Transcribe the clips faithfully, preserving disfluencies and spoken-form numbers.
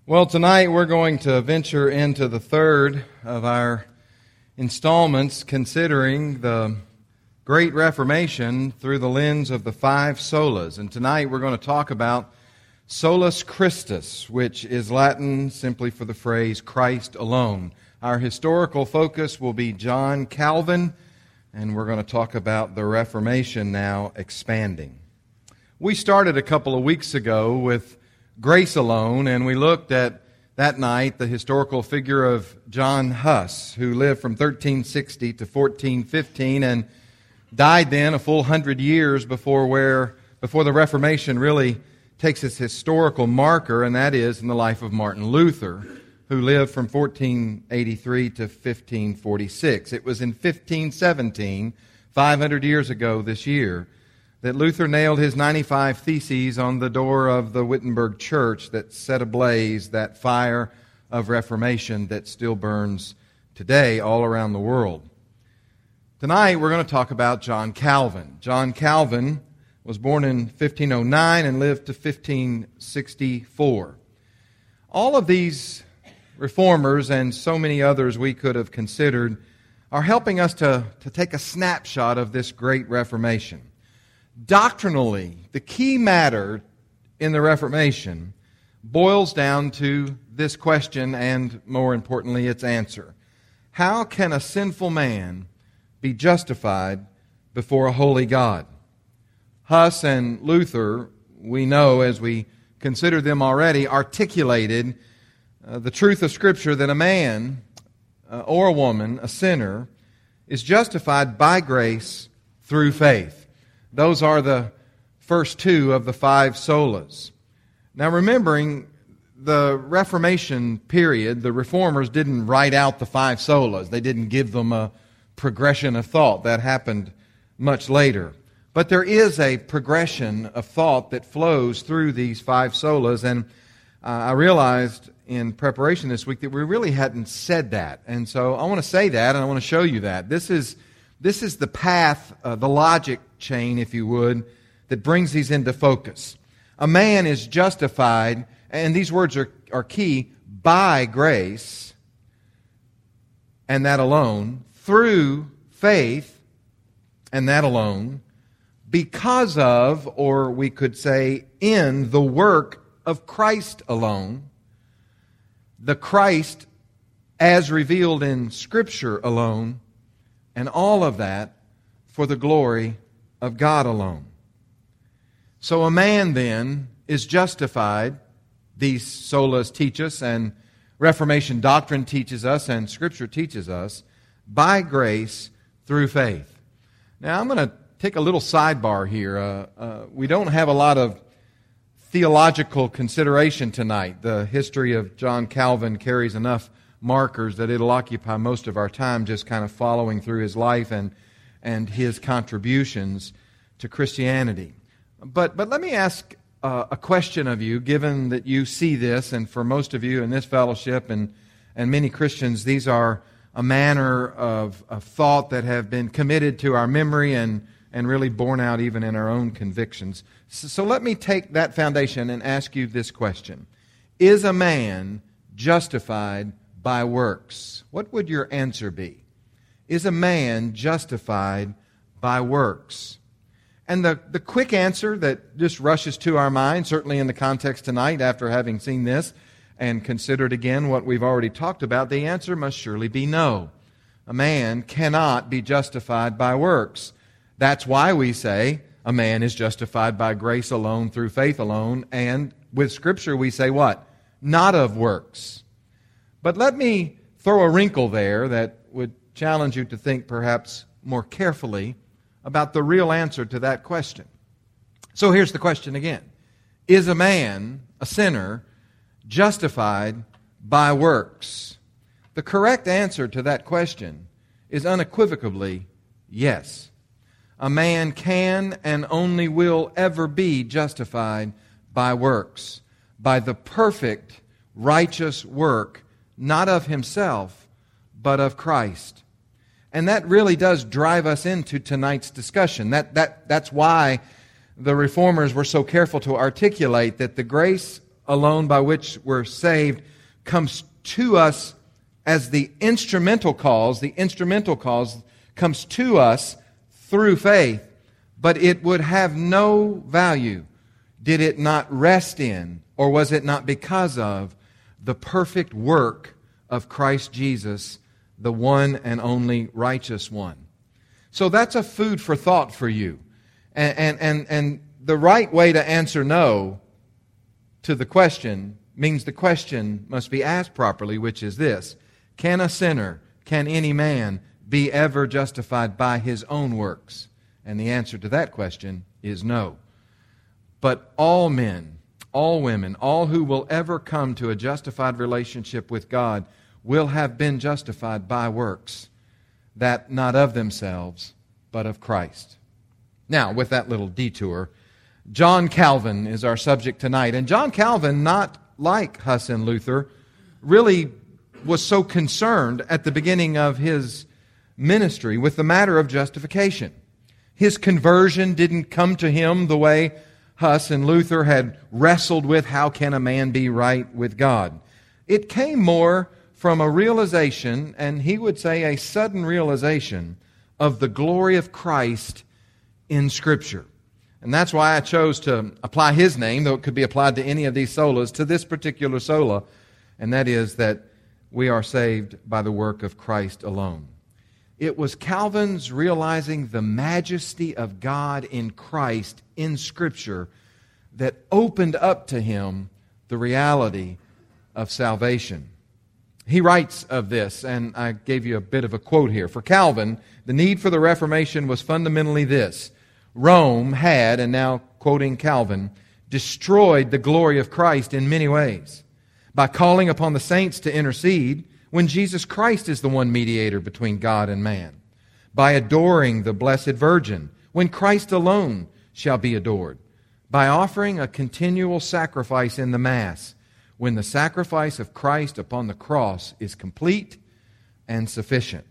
Well, tonight we're going to venture into the third of our installments considering the Great Reformation through the lens of the five solas. And tonight we're going to talk about solus Christus, which is Latin simply for the phrase Christ alone. Our historical focus will be John Calvin, and we're going to talk about the Reformation now expanding. We started a couple of weeks ago with grace alone, and we looked at that night the historical figure of John Huss, who lived from thirteen sixty to fourteen fifteen and died then a full hundred years before where before the Reformation really takes its historical marker, and that is in the life of Martin Luther, who lived from fourteen eighty-three to fifteen forty-six. It was in fifteen seventeen, five hundred years ago this year, that Luther nailed his ninety-five Theses on the door of the Wittenberg church that set ablaze that fire of Reformation that still burns today all around the world. Tonight we're going to talk about John Calvin. John Calvin was born in fifteen oh nine and lived to fifteen sixty-four. All of these reformers and so many others we could have considered are helping us to, to take a snapshot of this great Reformation. Doctrinally, the key matter in the Reformation boils down to this question and, more importantly, its answer. How can a sinful man be justified before a holy God? Huss and Luther, we know as we consider them already, articulated uh, the truth of Scripture that a man uh, or a woman, a sinner, is justified by grace through faith. Those are the first two of the five solas. Now, remembering the Reformation period, the Reformers didn't write out the five solas. They didn't give them a progression of thought. That happened much later. But there is a progression of thought that flows through these five solas, and uh, I realized in preparation this week that we really hadn't said that. And so I want to say that, and I want to show you that. This is This is the path, uh, the logic chain, if you would, that brings these into focus. A man is justified, and these words are, are key, by grace, and that alone, through faith, and that alone, because of, or we could say, in the work of Christ alone, the Christ as revealed in Scripture alone, and all of that for the glory of God alone. So a man then is justified, these solas teach us, and Reformation doctrine teaches us, and Scripture teaches us, by grace through faith. Now I'm going to take a little sidebar here. Uh, uh, we don't have a lot of theological consideration tonight. The history of John Calvin carries enough markers that it'll occupy most of our time just kind of following through his life and and his contributions to Christianity. But but let me ask uh, a question of you, given that you see this, and for most of you in this fellowship and, and many Christians, these are a manner of, of thought that have been committed to our memory and, and really borne out even in our own convictions. So, so let me take that foundation and ask you this question. Is a man justified by works? What would your answer be? Is a man justified by works? And the, the quick answer that just rushes to our mind, certainly in the context tonight after having seen this and considered again what we've already talked about, the answer must surely be no. A man cannot be justified by works. That's why we say a man is justified by grace alone, through faith alone, and with Scripture we say what? Not of works. But let me throw a wrinkle there that would challenge you to think perhaps more carefully about the real answer to that question. So here's the question again. Is a man, a sinner, justified by works? The correct answer to that question is unequivocally yes. A man can and only will ever be justified by works, by the perfect, righteous work, not of himself, but of Christ. And that really does drive us into tonight's discussion. That, that, that's why the Reformers were so careful to articulate that the grace alone by which we're saved comes to us as the instrumental cause. The instrumental cause comes to us through faith, but it would have no value did it not rest in, or was it not because of, the perfect work of Christ Jesus, the one and only righteous one. So that's a food for thought for you. And, and, and, and the right way to answer no to the question means the question must be asked properly, which is this: can a sinner, can any man be ever justified by his own works? And the answer to that question is no. But all men, all women, all who will ever come to a justified relationship with God will have been justified by works, that not of themselves, but of Christ. Now, with that little detour, John Calvin is our subject tonight. And John Calvin, not like Huss and Luther, really was so concerned at the beginning of his ministry with the matter of justification. His conversion didn't come to him the way Huss and Luther had wrestled with how can a man be right with God. It came more from a realization, and he would say a sudden realization, of the glory of Christ in Scripture. And that's why I chose to apply his name, though it could be applied to any of these solas, to this particular sola, and that is that we are saved by the work of Christ alone. It was Calvin's realizing the majesty of God in Christ in Scripture that opened up to him the reality of salvation. He writes of this, and I gave you a bit of a quote here. For Calvin, the need for the Reformation was fundamentally this: Rome had, and now quoting Calvin, destroyed the glory of Christ in many ways by calling upon the saints to intercede when Jesus Christ is the one mediator between God and man, by adoring the Blessed Virgin when Christ alone shall be adored, by offering a continual sacrifice in the Mass when the sacrifice of Christ upon the cross is complete and sufficient.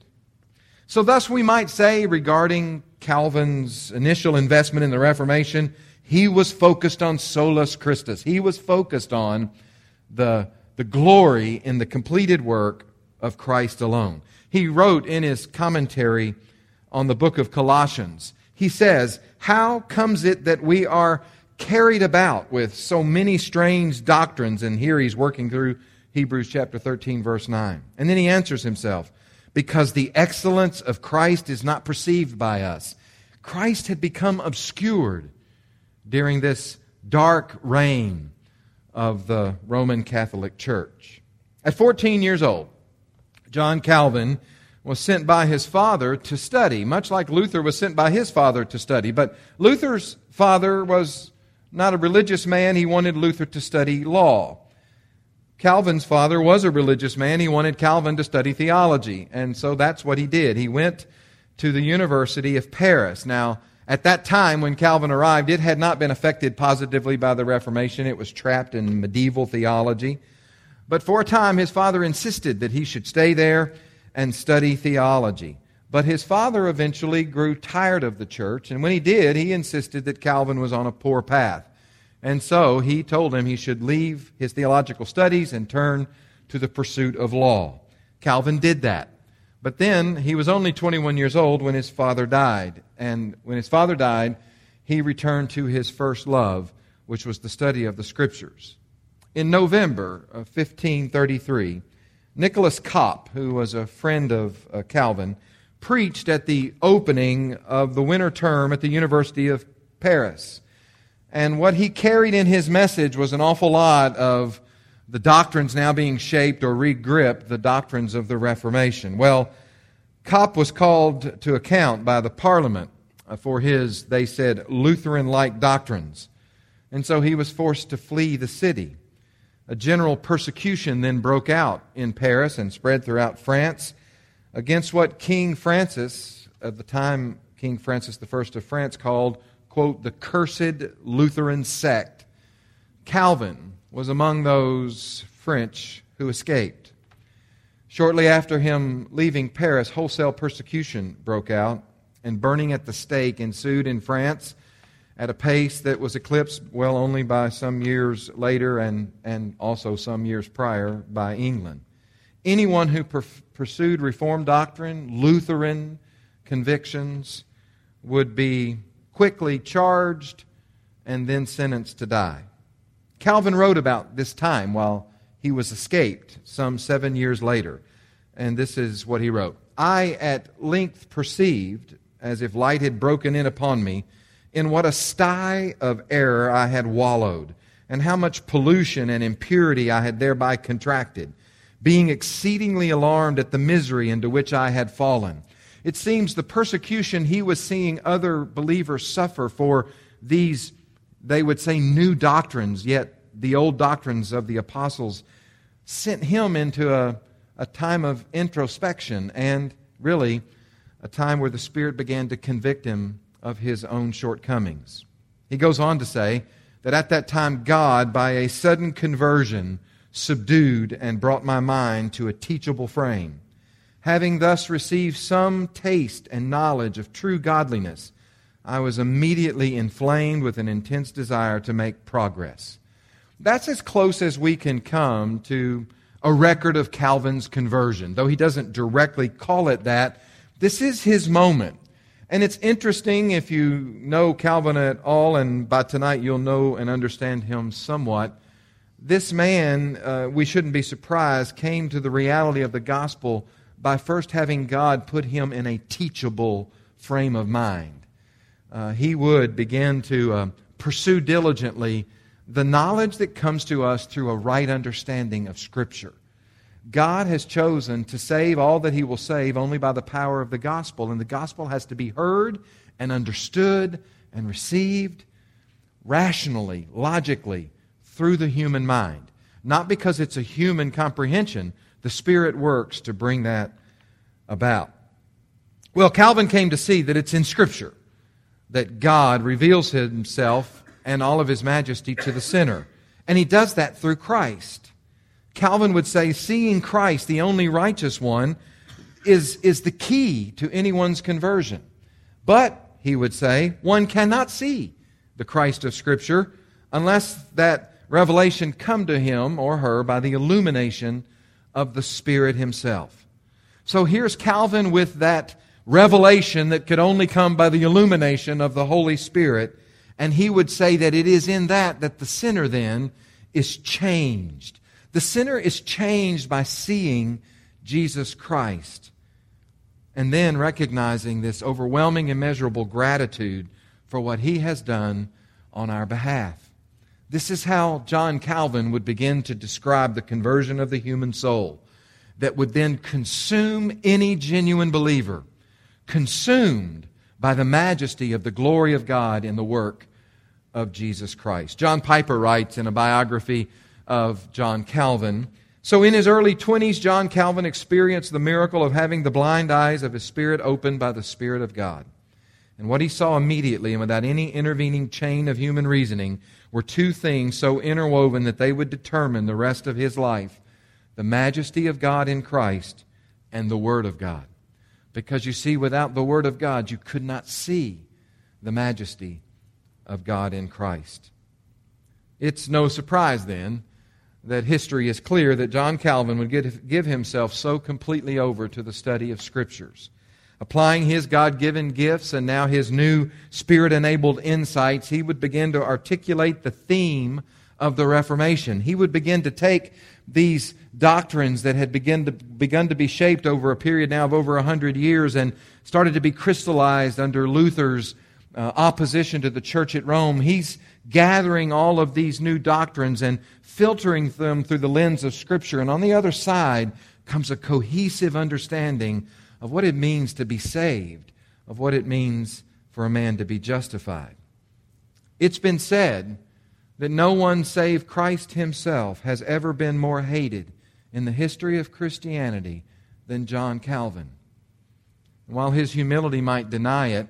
So thus we might say regarding Calvin's initial investment in the Reformation, he was focused on solus Christus. He was focused on the, the glory in the completed work of Christ alone. He wrote in his commentary on the book of Colossians, he says, "How comes it that we are carried about with so many strange doctrines?" And here he's working through Hebrews chapter thirteen, verse nine. And then he answers himself, "Because the excellence of Christ is not perceived by us." Christ had become obscured during this dark reign of the Roman Catholic Church. At fourteen years old, John Calvin was sent by his father to study, much like Luther was sent by his father to study. But Luther's father was not a religious man. He wanted Luther to study law. Calvin's father was a religious man. He wanted Calvin to study theology. And so that's what he did. He went to the University of Paris. Now, at that time when Calvin arrived, it had not been affected positively by the Reformation. It was trapped in medieval theology. But for a time, his father insisted that he should stay there and study theology. But his father eventually grew tired of the church, and when he did, he insisted that Calvin was on a poor path. And so he told him he should leave his theological studies and turn to the pursuit of law. Calvin did that. But then he was only twenty-one years old when his father died. And when his father died, he returned to his first love, which was the study of the Scriptures. In November of fifteen thirty-three, Nicholas Kopp, who was a friend of uh, Calvin, preached at the opening of the winter term at the University of Paris. And what he carried in his message was an awful lot of the doctrines now being shaped or re-gripped, the doctrines of the Reformation. Well, Kopp was called to account by the Parliament for his, they said, Lutheran-like doctrines. And so he was forced to flee the city. A general persecution then broke out in Paris and spread throughout France against what King Francis, at the time King Francis the First of France, called, quote, the cursed Lutheran sect. Calvin was among those French who escaped. Shortly after him leaving Paris, wholesale persecution broke out, and burning at the stake ensued in France. at a pace that was eclipsed, well, only by some years later and, and also some years prior by England. Anyone who per- pursued Reformed doctrine, Lutheran convictions, would be quickly charged and then sentenced to die. Calvin wrote about this time while he was escaped some seven years later, and this is what he wrote. I at length perceived, as if light had broken in upon me, in what a sty of error I had wallowed, and how much pollution and impurity I had thereby contracted, being exceedingly alarmed at the misery into which I had fallen. It seems the persecution he was seeing other believers suffer for these, they would say, new doctrines, yet the old doctrines of the apostles, sent him into a, a time of introspection and really a time where the Spirit began to convict him of his own shortcomings. He goes on to say that at that time God, by a sudden conversion, subdued and brought my mind to a teachable frame. Having thus received some taste and knowledge of true godliness, I was immediately inflamed with an intense desire to make progress. That's as close as we can come to a record of Calvin's conversion. Though he doesn't directly call it that, this is his moment. And it's interesting if you know Calvin at all, and by tonight you'll know and understand him somewhat. This man, uh, we shouldn't be surprised, came to the reality of the gospel by first having God put him in a teachable frame of mind. Uh, he would begin to uh, pursue diligently the knowledge that comes to us through a right understanding of Scripture. God has chosen to save all that He will save only by the power of the gospel, and the gospel has to be heard and understood and received rationally, logically, through the human mind. Not because it's a human comprehension. The Spirit works to bring that about. Well, Calvin came to see that it's in Scripture that God reveals Himself and all of His majesty to the sinner. And He does that through Christ. Calvin would say, seeing Christ, the only righteous one, is, is the key to anyone's conversion. But, he would say, one cannot see the Christ of Scripture unless that revelation come to him or her by the illumination of the Spirit Himself. So here's Calvin with that revelation that could only come by the illumination of the Holy Spirit, and he would say that it is in that that the sinner then is changed. The sinner is changed by seeing Jesus Christ and then recognizing this overwhelming, immeasurable gratitude for what He has done on our behalf. This is how John Calvin would begin to describe the conversion of the human soul that would then consume any genuine believer, consumed by the majesty of the glory of God in the work of Jesus Christ. John Piper writes in a biography of John Calvin, so in his early twenties, John Calvin experienced the miracle of having the blind eyes of his spirit opened by the Spirit of God. And what he saw immediately and without any intervening chain of human reasoning were two things so interwoven that they would determine the rest of his life: the majesty of God in Christ and the Word of God. Because you see, without the Word of God, you could not see the majesty of God in Christ. It's no surprise then that history is clear that John Calvin would give, give himself so completely over to the study of Scriptures. Applying his God-given gifts and now his new Spirit-enabled insights, he would begin to articulate the theme of the Reformation. He would begin to take these doctrines that had begun to, begun to be shaped over a period now of over a hundred years and started to be crystallized under Luther's uh, opposition to the church at Rome. He's gathering all of these new doctrines and filtering them through the lens of Scripture. And on the other side comes a cohesive understanding of what it means to be saved, of what it means for a man to be justified. It's been said that no one save Christ Himself has ever been more hated in the history of Christianity than John Calvin. And while his humility might deny it,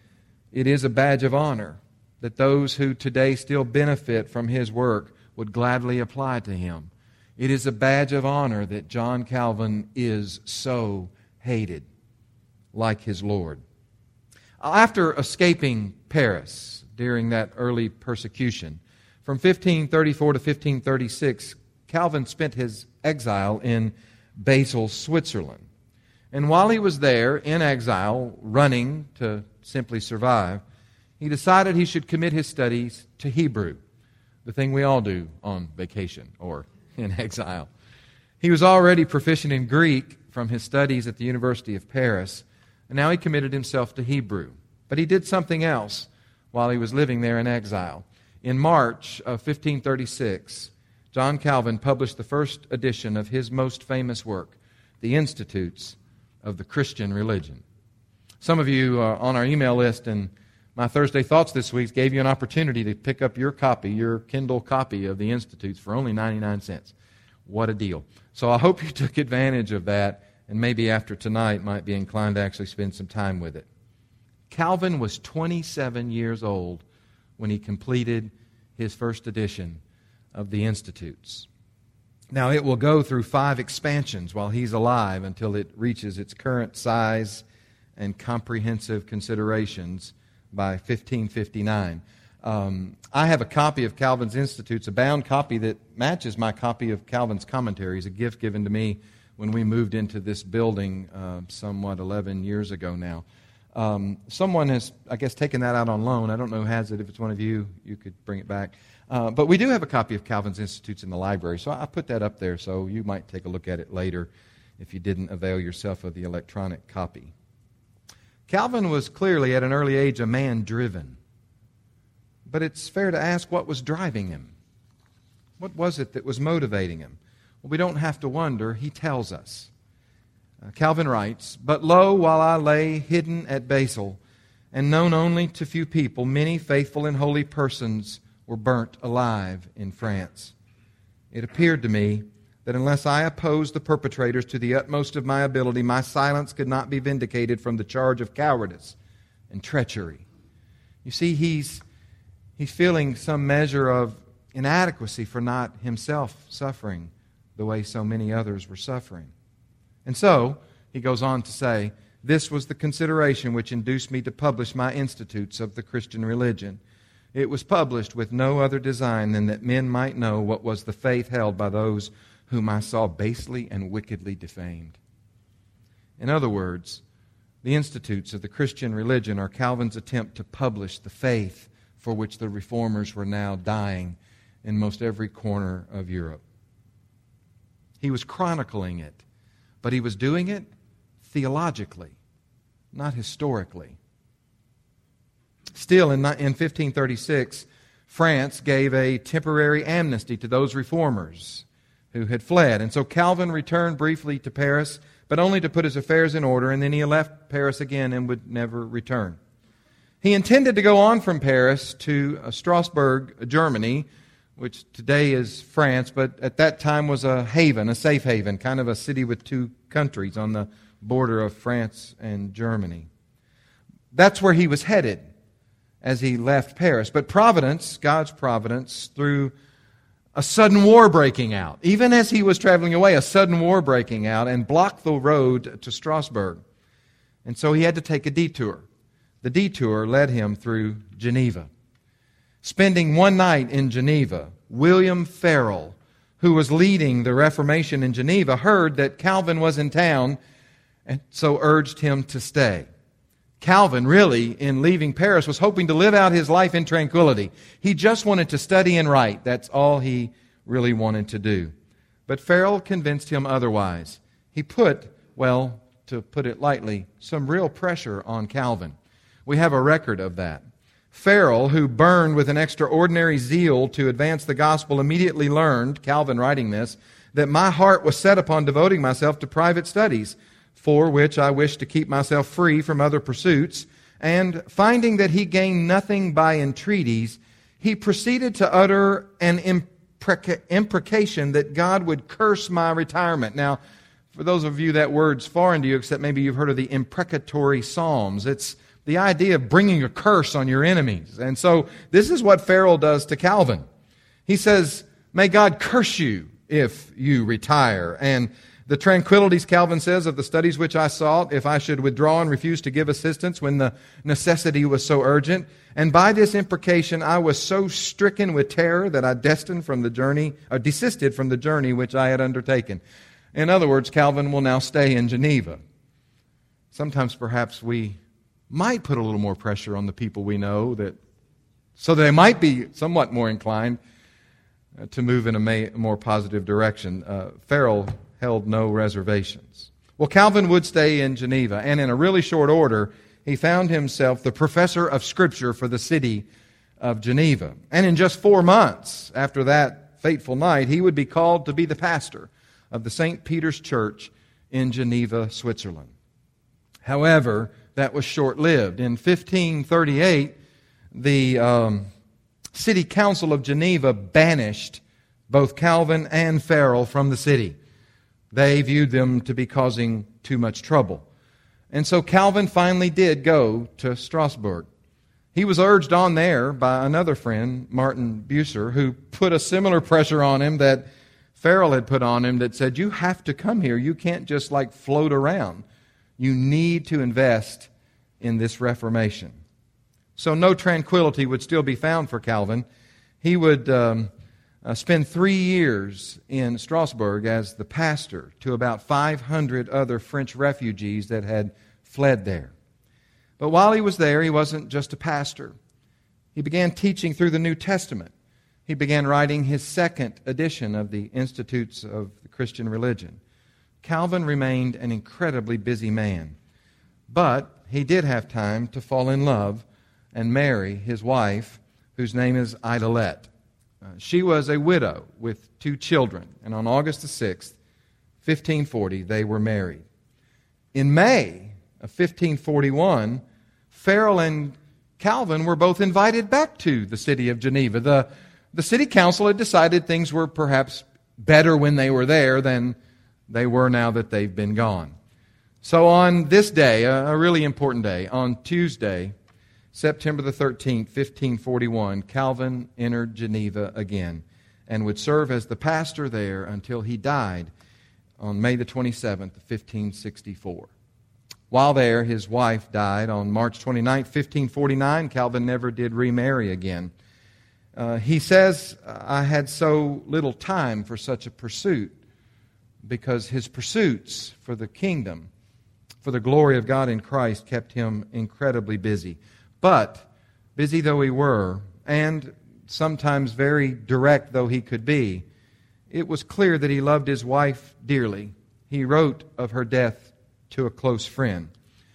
it is a badge of honor that those who today still benefit from his work would gladly apply to him. It is a badge of honor that John Calvin is so hated, like his Lord. After escaping Paris during that early persecution, from fifteen thirty-four to fifteen thirty-six, Calvin spent his exile in Basel, Switzerland. And while he was there in exile, running to simply survive, he decided he should commit his studies to Hebrew, the thing we all do on vacation or in exile. He was already proficient in Greek from his studies at the University of Paris, and now he committed himself to Hebrew. But he did something else while he was living there in exile. In March of fifteen thirty-six, John Calvin published the first edition of his most famous work, The Institutes of the Christian Religion. Some of you uh, on our email list and my Thursday Thoughts this week gave you an opportunity to pick up your copy, your Kindle copy of The Institutes for only ninety-nine cents. What a deal. So I hope you took advantage of that, and maybe after tonight might be inclined to actually spend some time with it. Calvin was twenty-seven years old when he completed his first edition of the Institutes. Now, it will go through five expansions while he's alive until it reaches its current size and comprehensive considerations by fifteen fifty-nine. Um, I have a copy of Calvin's Institutes, a bound copy that matches my copy of Calvin's Commentaries, a gift given to me when we moved into this building uh, somewhat eleven years ago now. Um, someone has, I guess, taken that out on loan. I don't know who has it. If it's one of you, you could bring it back. Uh, but we do have a copy of Calvin's Institutes in the library, so I put that up there so you might take a look at it later if you didn't avail yourself of the electronic copy. Calvin was clearly at an early age a man driven. But it's fair to ask, what was driving him? What was it that was motivating him? Well, we don't have to wonder. He tells us. Uh, Calvin writes, "But lo, while I lay hidden at Basel, and known only to few people, many faithful and holy persons were burnt alive in France. It appeared to me that unless I opposed the perpetrators to the utmost of my ability, my silence could not be vindicated from the charge of cowardice and treachery." You see, he's, he's feeling some measure of inadequacy for not himself suffering the way so many others were suffering. And so, he goes on to say, "This was the consideration which induced me to publish my Institutes of the Christian Religion. It was published with no other design than that men might know what was the faith held by those whom I saw basely and wickedly defamed." In other words, the Institutes of the Christian Religion are Calvin's attempt to publish the faith for which the reformers were now dying in most every corner of Europe. He was chronicling it, but he was doing it theologically, not historically. Still, in, in fifteen thirty-six, France gave a temporary amnesty to those reformers who had fled. And so Calvin returned briefly to Paris, but only to put his affairs in order, and then he left Paris again and would never return. He intended to go on from Paris to uh, Strasbourg, Germany, which today is France, but at that time was a haven, a safe haven, kind of a city with two countries on the border of France and Germany. That's where he was headed as he left Paris. But Providence, God's providence, through a sudden war breaking out. Even as he was traveling away, a sudden war breaking out and blocked the road to Strasbourg. And so he had to take a detour. The detour led him through Geneva. Spending one night in Geneva, William Farel, who was leading the Reformation in Geneva, heard that Calvin was in town and so urged him to stay. Calvin, really, in leaving Paris, was hoping to live out his life in tranquility. He just wanted to study and write. That's all he really wanted to do. But Farel convinced him otherwise. He put, well, to put it lightly, some real pressure on Calvin. We have a record of that. Farel, who burned with an extraordinary zeal to advance the gospel, immediately learned, Calvin writing this, that my heart was set upon devoting myself to private studies, for which I wished to keep myself free from other pursuits, and finding that he gained nothing by entreaties, he proceeded to utter an impreca- imprecation that God would curse my retirement. Now, for those of you that word's foreign to you, except maybe you've heard of the imprecatory psalms, it's the idea of bringing a curse on your enemies. And so this is what Farel does to Calvin. He says, "May God curse you if you retire. And the tranquillities, Calvin says, of the studies which I sought, if I should withdraw and refuse to give assistance when the necessity was so urgent. And by this imprecation I was so stricken with terror that I destined from the journey, or desisted from the journey which I had undertaken. In other words, Calvin will now stay in Geneva. Sometimes perhaps we might put a little more pressure on the people we know, that so they might be somewhat more inclined uh, to move in a may, more positive direction. Uh, Farel held no reservations. Well, Calvin would stay in Geneva, and in a really short order, he found himself the professor of Scripture for the city of Geneva. And in just four months after that fateful night, he would be called to be the pastor of the Saint Peter's Church in Geneva, Switzerland. However, that was short-lived. In fifteen thirty-eight, the um, city council of Geneva banished both Calvin and Farel from the city. They viewed them to be causing too much trouble. And so Calvin finally did go to Strasbourg. He was urged on there by another friend, Martin Bucer, who put a similar pressure on him that Farel had put on him, that said, you have to come here. You can't just like float around. You need to invest in this Reformation. So no tranquility would still be found for Calvin. He would um, uh, spend three years in Strasbourg as the pastor to about five hundred other French refugees that had fled there. But while he was there, he wasn't just a pastor. He began teaching through the New Testament. He began writing his second edition of the Institutes of the Christian Religion. Calvin remained an incredibly busy man, but he did have time to fall in love and marry his wife, whose name is Idelette. Uh, she was a widow with two children, and on August the sixth, fifteen forty, they were married. In May of fifteen forty-one, Farel and Calvin were both invited back to the city of Geneva. The, the city council had decided things were perhaps better when they were there than they were now that they've been gone. So on this day, a, a really important day, on Tuesday, September the thirteenth, fifteen forty-one, Calvin entered Geneva again and would serve as the pastor there until he died on May the twenty-seventh, fifteen sixty-four. While there, his wife died on March twenty-ninth, fifteen forty-nine. Calvin never did remarry again. Uh, he says, I had so little time for such a pursuit, because his pursuits for the kingdom, for the glory of God in Christ, kept him incredibly busy. But, busy though he were, and sometimes very direct though he could be, it was clear that he loved his wife dearly. He wrote of her death to a close friend.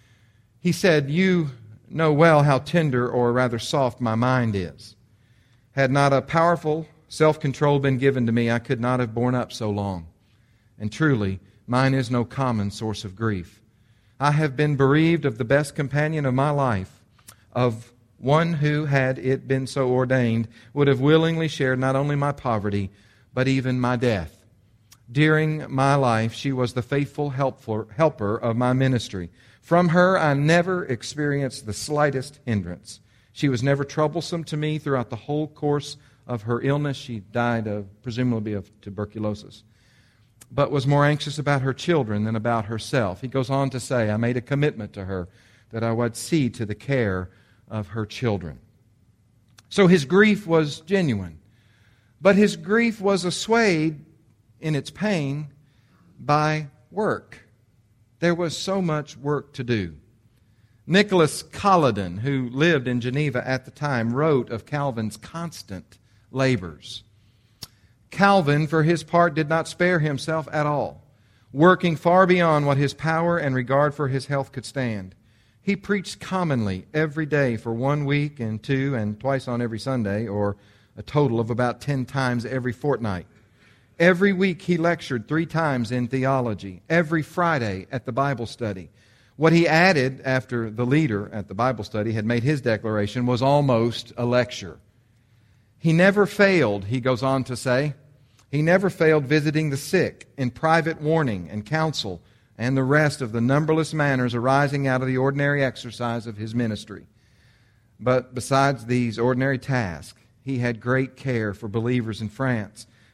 He said, you know well how tender, or rather soft, my mind is. Had not a powerful self-control been given to me, I could not have borne up so long. And truly, mine is no common source of grief. I have been bereaved of the best companion of my life, of one who, had it been so ordained, would have willingly shared not only my poverty, but even my death. During my life, she was the faithful helper of my ministry. From her, I never experienced the slightest hindrance. She was never troublesome to me throughout the whole course of her illness. She died of, presumably of tuberculosis, but was more anxious about her children than about herself. He goes on to say, I made a commitment to her that I would see to the care of her children. So his grief was genuine, but his grief was assuaged in its pain by work. There was so much work to do. Nicholas Collodon, who lived in Geneva at the time, wrote of Calvin's constant labors. Calvin, for his part, did not spare himself at all, working far beyond what his power and regard for his health could stand. He preached commonly every day for one week and two and twice on every Sunday, or a total of about ten times every fortnight. Every week he lectured three times in theology, every Friday at the Bible study. What he added after the leader at the Bible study had made his declaration was almost a lecture. He never failed, he goes on to say, he never failed visiting the sick in private warning and counsel and the rest of the numberless manners arising out of the ordinary exercise of his ministry. But besides these ordinary tasks, he had great care for believers in France,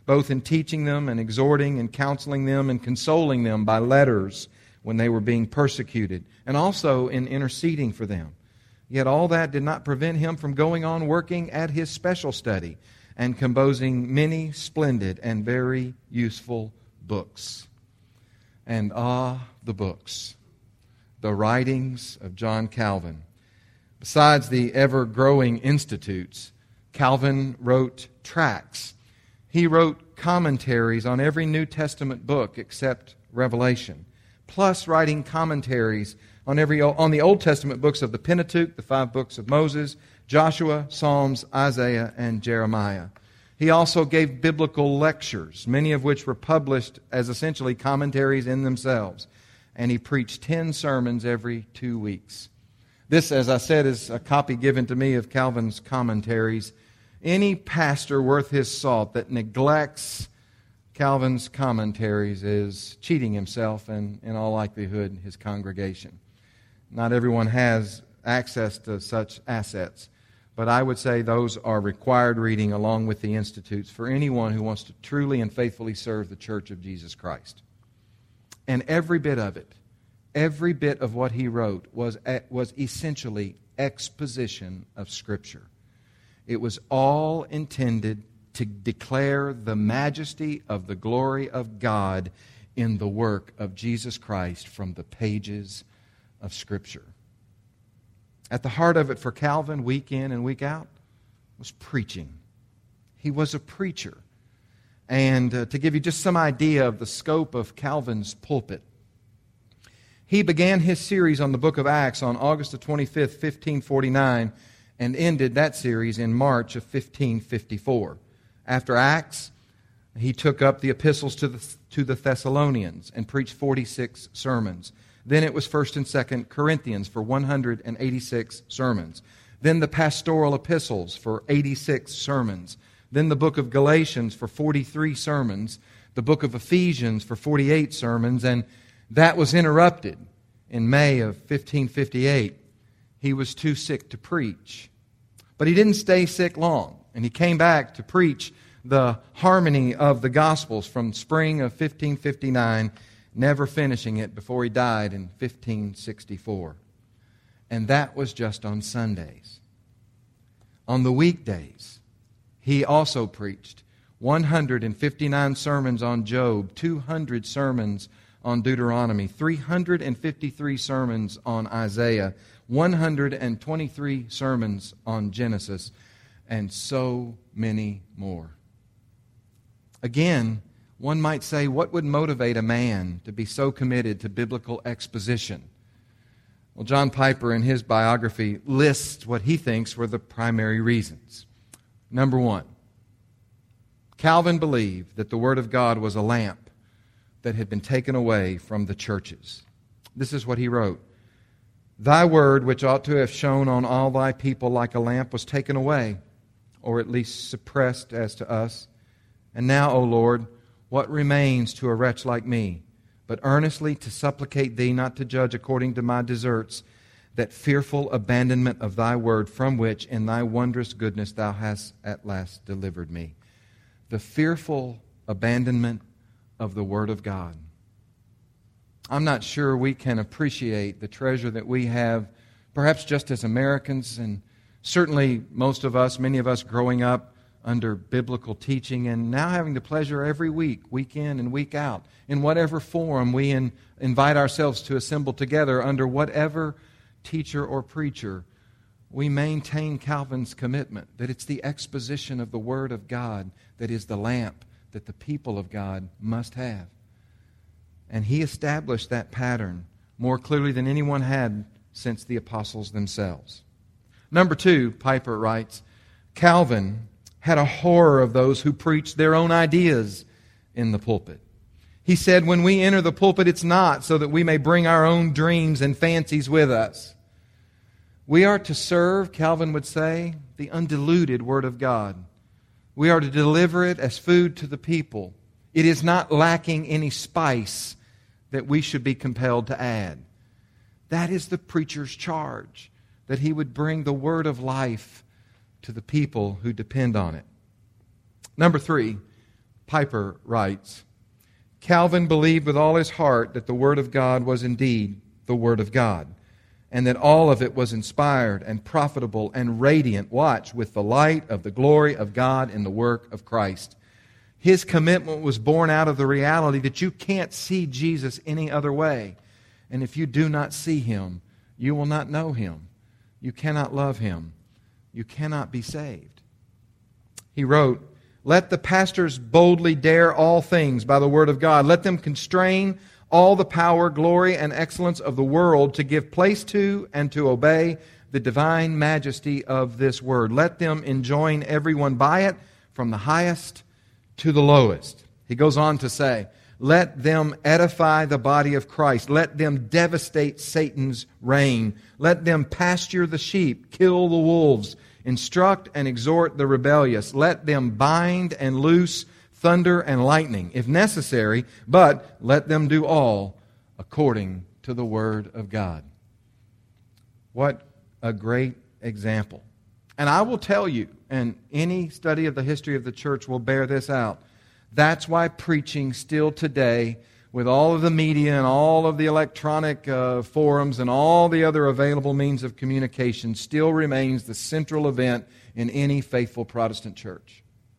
both in teaching them and exhorting and counseling them and consoling them by letters when they were being persecuted, and also in interceding for them. Yet all that did not prevent him from going on working at his special study and composing many splendid and very useful books. And ah, the books, the writings of John Calvin. Besides the ever-growing institutes, Calvin wrote tracts. He wrote commentaries on every New Testament book except Revelation, plus writing commentaries on every on the Old Testament books of the Pentateuch, the five books of Moses, Joshua, Psalms, Isaiah, and Jeremiah. He also gave biblical lectures, many of which were published as essentially commentaries in themselves. And he preached ten sermons every two weeks. This, as I said, is a copy given to me of Calvin's commentaries. Any pastor worth his salt that neglects Calvin's commentaries is cheating himself and, in all likelihood, his congregation. Not everyone has access to such assets, but I would say those are required reading along with the Institutes for anyone who wants to truly and faithfully serve the Church of Jesus Christ. And every bit of it, every bit of what he wrote was, was essentially exposition of Scripture. It was all intended to declare the majesty of the glory of God in the work of Jesus Christ from the pages of Scripture. At the heart of it for Calvin, week in and week out, was preaching. He was a preacher. And uh, to give you just some idea of the scope of Calvin's pulpit, he began his series on the book of Acts on August the twenty-fifth, fifteen forty-nine, and ended that series in March of fifteen fifty-four. After Acts, he took up the epistles to the, to the Thessalonians and preached forty-six sermons. Then it was First and Second Corinthians for one hundred eighty-six sermons. Then the pastoral epistles for eighty-six sermons. Then the book of Galatians for forty-three sermons. The book of Ephesians for forty-eight sermons. And that was interrupted in May of fifteen fifty-eight. He was too sick to preach. But he didn't stay sick long. And he came back to preach the harmony of the Gospels from spring of fifteen fifty-nine, never finishing it before he died in fifteen sixty-four. And that was just on Sundays. On the weekdays, he also preached one hundred fifty-nine sermons on Job, two hundred sermons on Deuteronomy, three hundred fifty-three sermons on Isaiah, one hundred twenty-three sermons on Genesis, and so many more. Again, one might say, what would motivate a man to be so committed to biblical exposition? Well, John Piper, in his biography, lists what he thinks were the primary reasons. Number one, Calvin believed that the Word of God was a lamp that had been taken away from the churches. This is what he wrote. Thy word, which ought to have shone on all thy people like a lamp, was taken away, or at least suppressed as to us. And now, O Lord, what remains to a wretch like me, but earnestly to supplicate Thee not to judge according to my deserts, that fearful abandonment of Thy word, from which in Thy wondrous goodness Thou hast at last delivered me. The fearful abandonment of the Word of God. I'm not sure we can appreciate the treasure that we have, perhaps just as Americans, and certainly most of us, many of us growing up under biblical teaching and now having the pleasure every week, week in and week out, in whatever forum we in, invite ourselves to assemble together under whatever teacher or preacher, we maintain Calvin's commitment that it's the exposition of the Word of God that is the lamp that the people of God must have. And he established that pattern more clearly than anyone had since the apostles themselves. Number two, Piper writes, Calvin had a horror of those who preached their own ideas in the pulpit. He said, when we enter the pulpit, it's not so that we may bring our own dreams and fancies with us. We are to serve, Calvin would say, the undiluted Word of God. We are to deliver it as food to the people. It is not lacking any spice that we should be compelled to add. That is the preacher's charge, that he would bring the word of life to the people who depend on it. Number three, Piper writes, Calvin believed with all his heart that the Word of God was indeed the Word of God, and that all of it was inspired and profitable and radiant, watch, with the light of the glory of God in the work of Christ. His commitment was born out of the reality that you can't see Jesus any other way. And if you do not see Him, you will not know Him. You cannot love Him. You cannot be saved. He wrote, let the pastors boldly dare all things by the Word of God. Let them constrain all the power, glory, and excellence of the world to give place to and to obey the divine majesty of this Word. Let them enjoin everyone by it, from the highest to the lowest. He goes on to say, let them edify the body of Christ. Let them devastate Satan's reign. Let them pasture the sheep, kill the wolves, instruct and exhort the rebellious. Let them bind and loose thunder and lightning, if necessary, but let them do all according to the Word of God. What a great example. And I will tell you, and any study of the history of the church will bear this out, that's why preaching still today, with all of the media and all of the electronic uh, forums and all the other available means of communication, still remains the central event in any faithful Protestant church.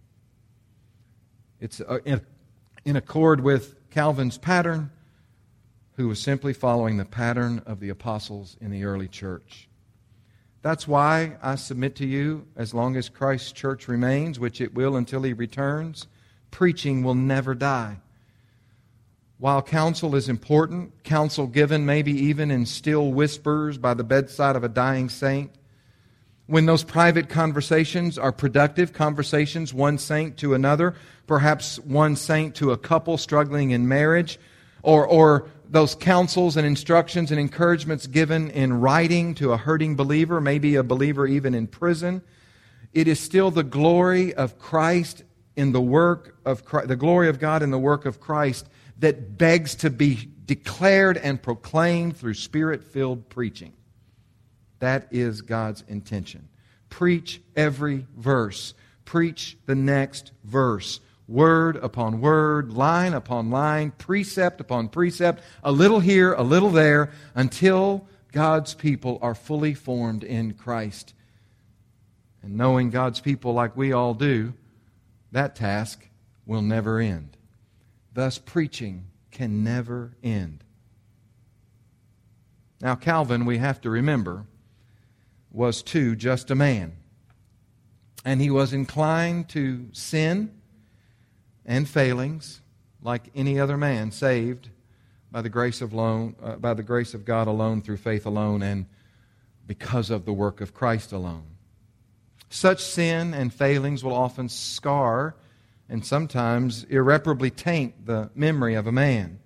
It's uh, in, in accord with Calvin's pattern, who was simply following the pattern of the apostles in the early church. That's why I submit to you, as long as Christ's church remains, which it will until He returns, preaching will never die. While counsel is important, counsel given maybe even in still whispers by the bedside of a dying saint, when those private conversations are productive conversations, one saint to another, perhaps one saint to a couple struggling in marriage, or, or those counsels and instructions and encouragements given in writing to a hurting believer, maybe a believer even in prison, it is still the glory of Christ in the work of Christ, the glory of God in the work of Christ that begs to be declared and proclaimed through Spirit-filled preaching. That is God's intention. Preach every verse. Preach the next verse. Word upon word, line upon line, precept upon precept, a little here, a little there, until God's people are fully formed in Christ. And knowing God's people like we all do, that task will never end. Thus, preaching can never end. Now, Calvin, we have to remember, was too just a man. And he was inclined to sin and failings like any other man saved by the grace of alone, uh, by the grace of God alone, through faith alone, and because of the work of Christ alone. Such sin and failings will often scar and sometimes irreparably taint the memory of a man.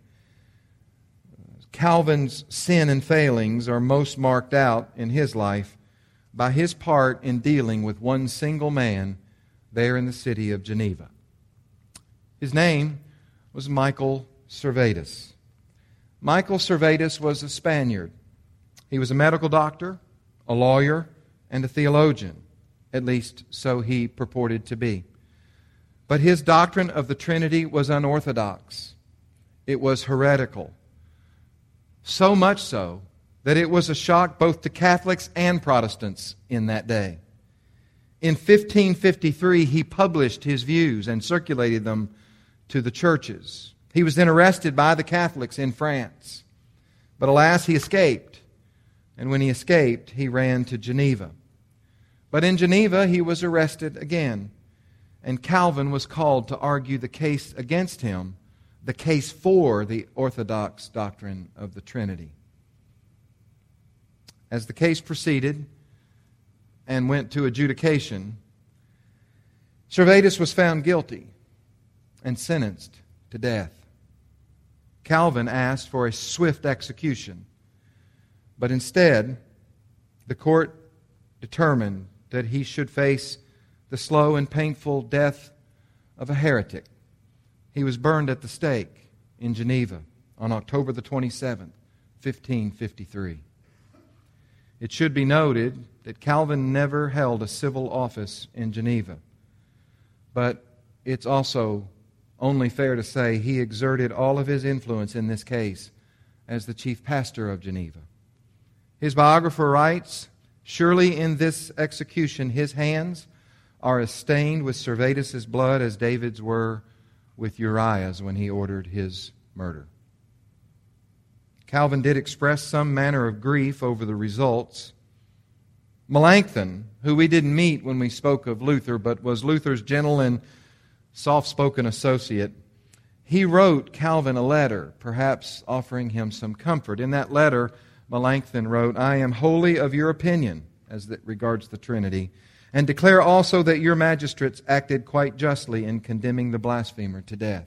Calvin's sin and failings are most marked out in his life by his part in dealing with one single man there in the city of Geneva. His name was Michael Servetus. Michael Servetus was a Spaniard. He was a medical doctor, a lawyer, and a theologian. At least so he purported to be. But his doctrine of the Trinity was unorthodox. It was heretical. So much so that it was a shock both to Catholics and Protestants in that day. In fifteen fifty-three, he published his views and circulated them to the churches. He was then arrested by the Catholics in France. But alas, he escaped. And when he escaped, he ran to Geneva. But in Geneva, he was arrested again. And Calvin was called to argue the case against him, the case for the orthodox doctrine of the Trinity. As the case proceeded and went to adjudication, Servetus was found guilty and sentenced to death. Calvin asked for a swift execution, but instead, the court determined that he should face the slow and painful death of a heretic. He was burned at the stake in Geneva on October the twenty-seventh, fifteen fifty-three. It should be noted that Calvin never held a civil office in Geneva, but it's also only fair to say he exerted all of his influence in this case as the chief pastor of Geneva. His biographer writes, "Surely in this execution his hands are as stained with Servetus' blood as David's were with Uriah's when he ordered his murder." Calvin did express some manner of grief over the results. Melanchthon, who we didn't meet when we spoke of Luther, but was Luther's gentle and soft-spoken associate, he wrote Calvin a letter, perhaps offering him some comfort. In that letter, Melanchthon wrote, "I am wholly of your opinion as that regards the Trinity, and declare also that your magistrates acted quite justly in condemning the blasphemer to death."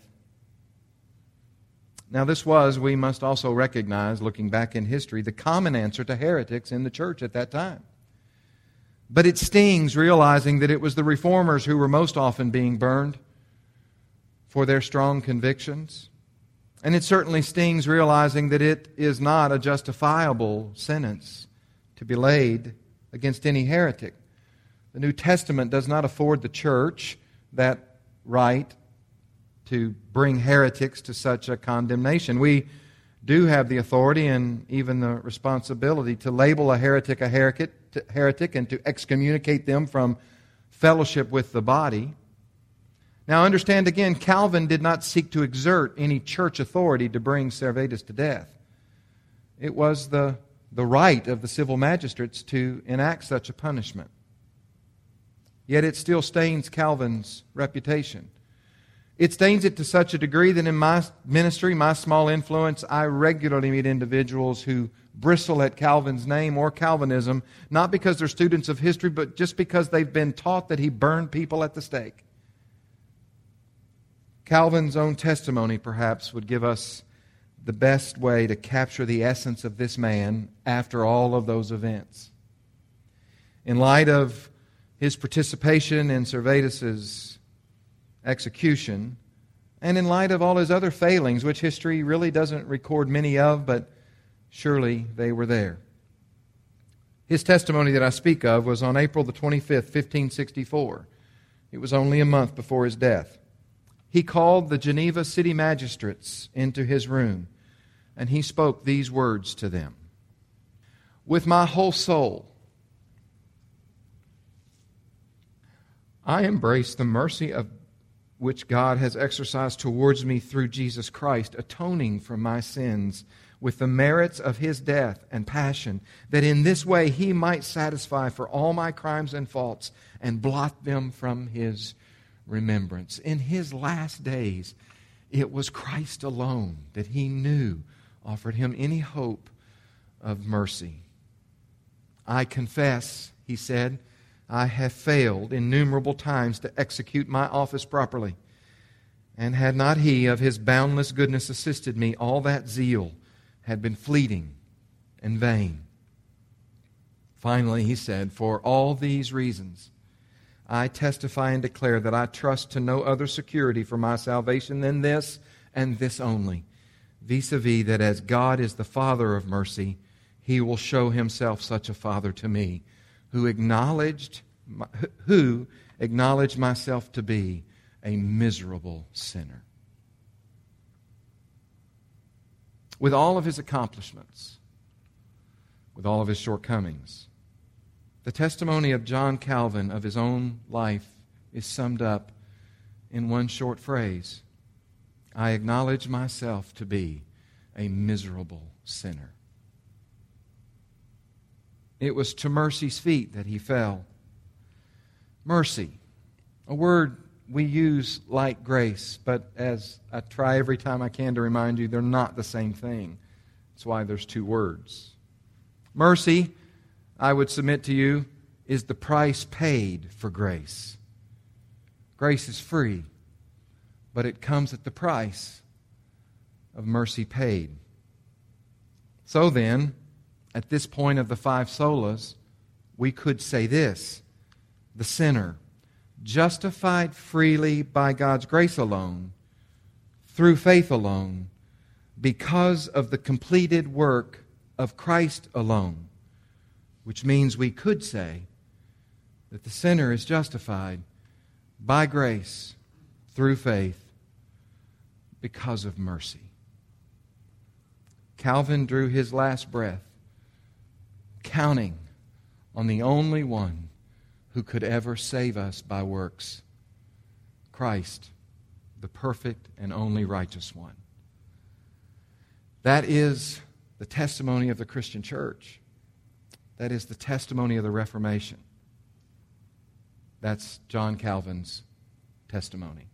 Now this was, we must also recognize, looking back in history, the common answer to heretics in the church at that time. But it stings realizing that it was the reformers who were most often being burned for their strong convictions. And it certainly stings realizing that it is not a justifiable sentence to be laid against any heretic. The New Testament does not afford the church that right to bring heretics to such a condemnation. We do have the authority and even the responsibility to label a heretic a heretic, heretic and to excommunicate them from fellowship with the body. Now understand again, Calvin did not seek to exert any church authority to bring Servetus to death. It was the, the right of the civil magistrates to enact such a punishment. Yet it still stains Calvin's reputation. It stains it to such a degree that in my ministry, my small influence, I regularly meet individuals who bristle at Calvin's name or Calvinism, not because they're students of history, but just because they've been taught that he burned people at the stake. Calvin's own testimony, perhaps, would give us the best way to capture the essence of this man after all of those events. In light of his participation in Servetus' execution, and in light of all his other failings, which history really doesn't record many of, but surely they were there. His testimony that I speak of was on April the twenty-fifth, fifteen sixty-four. It was only a month before his death. He called the Geneva city magistrates into his room, and he spoke these words to them. "With my whole soul, I embrace the mercy of which God has exercised towards me through Jesus Christ, atoning for my sins with the merits of His death and passion, that in this way He might satisfy for all my crimes and faults and blot them from His remembrance." In His last days, it was Christ alone that He knew offered Him any hope of mercy. "I confess," he said, "I have failed innumerable times to execute my office properly. And had not He of His boundless goodness assisted me, all that zeal had been fleeting and vain." Finally, he said, "For all these reasons, I testify and declare that I trust to no other security for my salvation than this, and this only, vis-a-vis that as God is the Father of mercy, He will show Himself such a Father to me, who acknowledged, who acknowledged myself to be a miserable sinner." With all of his accomplishments, with all of his shortcomings, the testimony of John Calvin of his own life is summed up in one short phrase: "I acknowledge myself to be a miserable sinner." It was to mercy's feet that he fell. Mercy, a word we use like grace, but as I try every time I can to remind you, they're not the same thing. That's why there's two words. Mercy, I would submit to you, is the price paid for grace. Grace is free, but it comes at the price of mercy paid. So then, at this point of the five solas, we could say this: the sinner, justified freely by God's grace alone, through faith alone, because of the completed work of Christ alone, which means we could say that the sinner is justified by grace through faith because of mercy. Calvin drew his last breath counting on the only one who could ever save us by works, Christ, the perfect and only righteous one. That is the testimony of the Christian church. That is the testimony of the Reformation. That's John Calvin's testimony.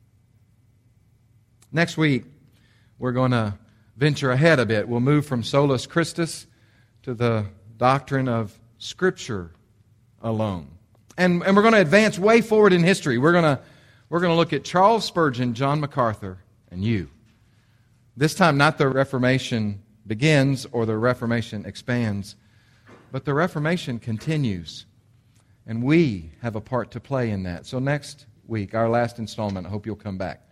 Next week, we're going to venture ahead a bit. We'll move from solus Christus to the doctrine of Scripture alone. And, and we're going to advance way forward in history. We're going to, we're going to look at Charles Spurgeon, John MacArthur, and you. This time, not the Reformation begins or the Reformation expands, but the Reformation continues. And we have a part to play in that. So next week, our last installment, I hope you'll come back.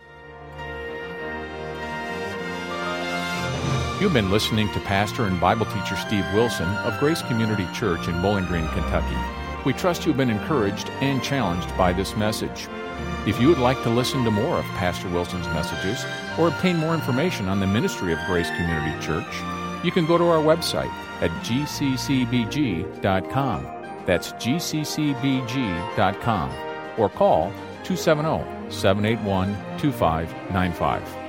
You've been listening to Pastor and Bible teacher Steve Wilson of Grace Community Church in Bowling Green, Kentucky. We trust you've been encouraged and challenged by this message. If you would like to listen to more of Pastor Wilson's messages or obtain more information on the ministry of Grace Community Church, you can go to our website at g c c b g dot com. That's g c c b g dot com. Or call two seven zero, seven eight one, two five nine five.